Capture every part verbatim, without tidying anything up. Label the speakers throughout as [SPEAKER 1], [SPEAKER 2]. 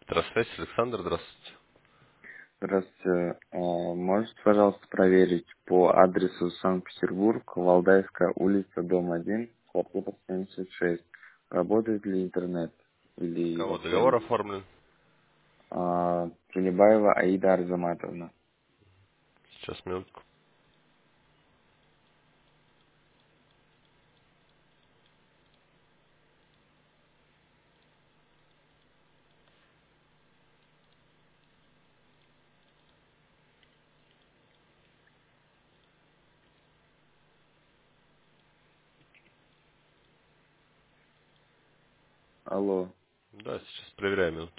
[SPEAKER 1] Здравствуйте, Александр, здравствуйте.
[SPEAKER 2] Здравствуйте. А, Можете, пожалуйста, проверить по адресу Санкт-Петербург, Валдайская улица, дом один, квартира семьдесят шесть. Работает ли интернет
[SPEAKER 1] На
[SPEAKER 2] или
[SPEAKER 1] кого
[SPEAKER 2] вообще
[SPEAKER 1] договор
[SPEAKER 2] нет?
[SPEAKER 1] оформлен?
[SPEAKER 2] А, Тулебаева Аида Арзаматовна.
[SPEAKER 1] Сейчас, минутку.
[SPEAKER 2] Алло.
[SPEAKER 1] Да, сейчас проверяю минуту.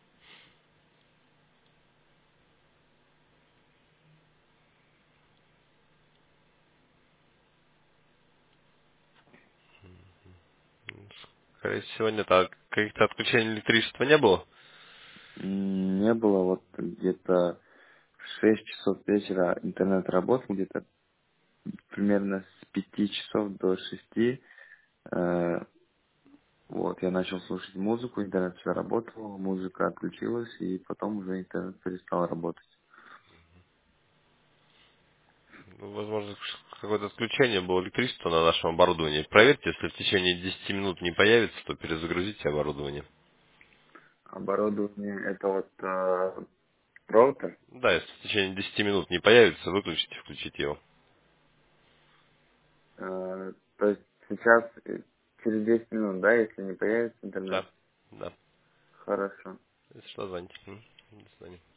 [SPEAKER 1] Скорее всего, нет. А каких-то отключений электричества не было?
[SPEAKER 2] М, Не было вот где-то в шесть часов вечера интернет работал, где-то примерно с пяти часов до шести. Э, Вот, я начал слушать музыку, интернет все работал, музыка отключилась, и потом уже интернет перестал работать.
[SPEAKER 1] Ну, возможно, какое-то отключение было электричества на нашем оборудовании. Проверьте, если в течение десяти минут не появится, то перезагрузите оборудование.
[SPEAKER 2] Оборудование это вот э, роутер.
[SPEAKER 1] Да, если в течение десяти минут не появится, выключите, включите его.
[SPEAKER 2] Э, то есть сейчас э, через десять минут, да, если не появится интернет.
[SPEAKER 1] Да, да.
[SPEAKER 2] Хорошо.
[SPEAKER 1] Если что, звоните. М, До свидания.